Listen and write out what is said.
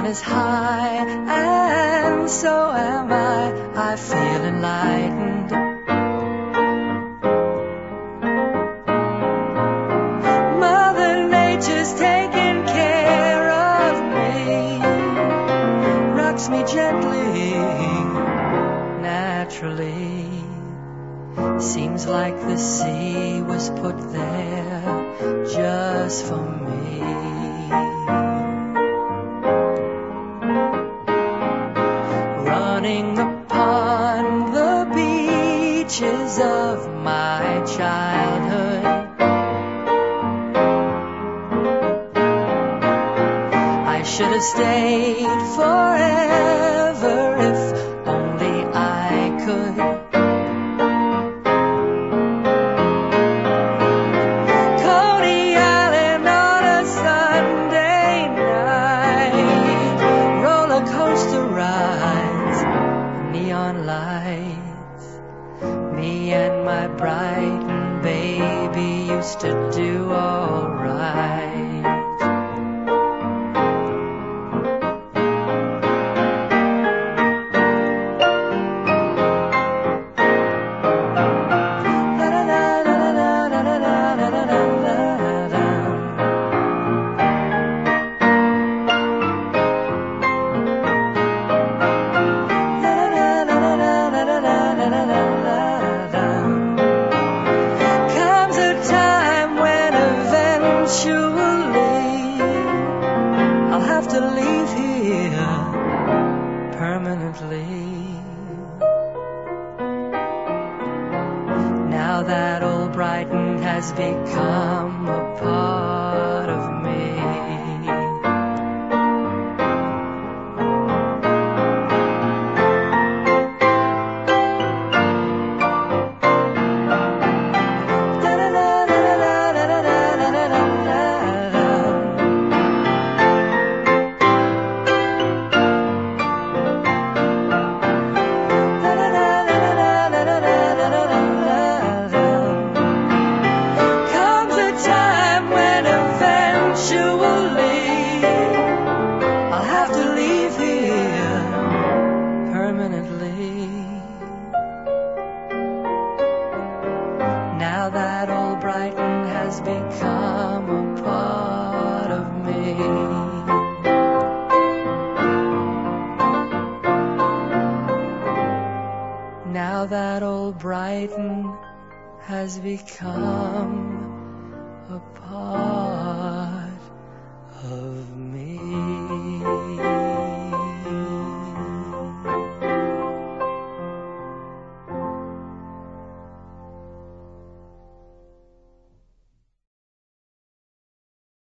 sun is high, and so am I feel enlightened. Mother Nature's taking care of me, rocks me gently, naturally. Seems like the sea was put there just for me. Running upon the beaches of my childhood, I should have stayed forever if only I could. Coney Island on a Sunday night, roller coaster rides, neon lights. Me and my Brighton baby used to do all right. Comes a time when eventually I'll have to leave here permanently. Now that old Brighton has become a part of me. Comes a time when eventually I'll have to leave here permanently. Now that old Brighton has become a part of me. Now that old Brighton has become a part